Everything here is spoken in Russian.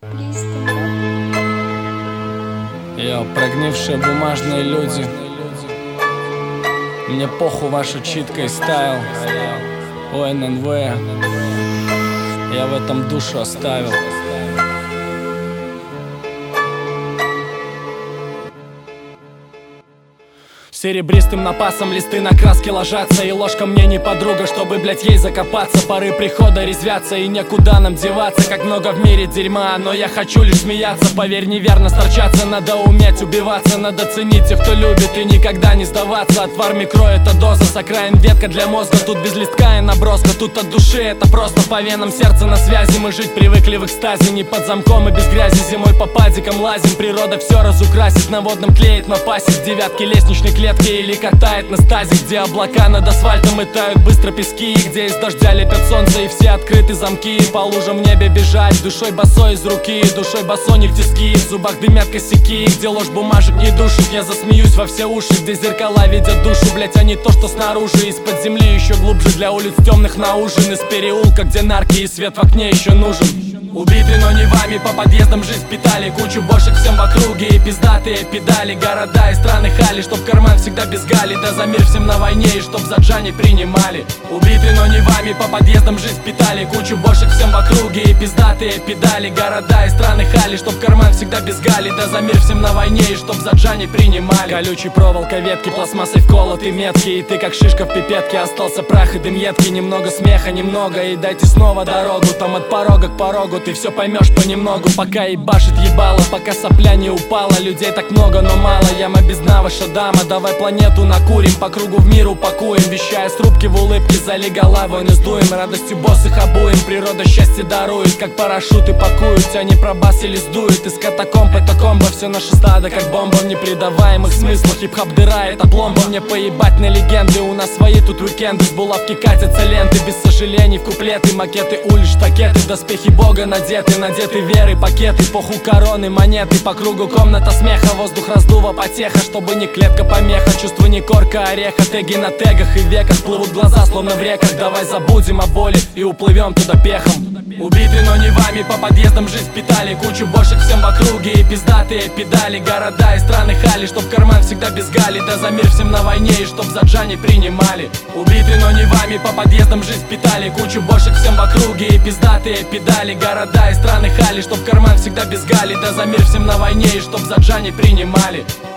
Йо, прогнившие бумажные люди, мне похуй ваша читка и стайл. ОННВ, я в этом душу оставил. Серебристым напасом листы на краске ложатся, и ложка мне не подруга, чтобы, блять, ей закопаться. Поры прихода резвятся, и некуда нам деваться. Как много в мире дерьма, но я хочу лишь смеяться. Поверь, неверно сторчаться, надо уметь убиваться. Надо ценить тех, кто любит, и никогда не сдаваться. Отвар микро — это доза, с окраин ветка для мозга. Тут без листка и наброска, тут от души это просто по венам, сердце на связи. Мы жить привыкли в экстазе, не под замком и без грязи. Зимой по падикам лазим, природа все разукрасит. На водном клеит напасит, девятки лестничной клетки. Или катает на стазе, где облака над асфальтом и тают быстро пески, и где из дождя лепят солнце, и все открыты замки. И по лужам в небе бежать, душой босой из руки, душой босони в тиски, в зубах дымят косяки, где ложь бумажек не душит. Я засмеюсь во все уши, где зеркала видят душу, блять, а не то, что снаружи. Из-под земли еще глубже, для улиц темных на ужин, из переулка, где нарки и свет в окне еще нужен. Убиты, но не вами, по подъездам жизнь питали. Кучу бошек всем в округе и пиздатые педали. Города и страны хали, чтоб карман всегда без гали. Да за мир всем на войне и чтоб за Джани принимали. Убиты, но не вами, по подъездам жизнь питали. Кучу бошек всем в округе и пиздатые педали. Города и страны хали, чтоб карман всегда без гали. Да за мир всем на войне и чтоб за Джани принимали. Колючий проволока, ветки, пластмассой вколоты метки. И ты как шишка в пипетке, остался прах и дым едкий. Немного смеха, немного, и дайте снова дорогу. Там от порога к порогу ты все поймешь понемногу, пока ебашит ебало, пока сопля не упала. Людей так много, но мало, яма без дна, ваша дама. Давай планету накурим, по кругу в мир упакуем. Вещая с трубки в улыбке, залегала, войны сдуем. Радостью босых обуем, природа счастье дарует. Как парашюты пакуют, тебя не пробасили сдует. Из катакомб это комбо, все наше стадо как бомба в непредаваемых смыслах. Хип-хоп дыра, это пломба, мне поебать на легенды. У нас свои тут уикенды, с булавки катятся ленты. Без сожалений в куплеты, макеты улиц, штакеты. Доспехи бога надеты веры, пакеты, поху короны, монеты. По кругу комната смеха, воздух раздува потеха. Чтобы не клетка помеха, чувство не корка ореха. Теги на тегах и веках, плывут глаза словно в реках. Давай забудем о боли и уплывем туда пехом. Убиты, но не вами, по подъездам жизнь питали. Кучу бошек всем в округе и пиздатые педали. Города и страны хали, чтоб карман всегда без гали. Да за мир всем на войне и чтоб за Джани принимали. Убиты, но не вами, по подъездам жизнь питали. Кучу бошек всем в округе и пиздатые педали. Города и страны хали, чтоб карман всегда без гали. Да за мир всем на войне и чтоб за Джани принимали.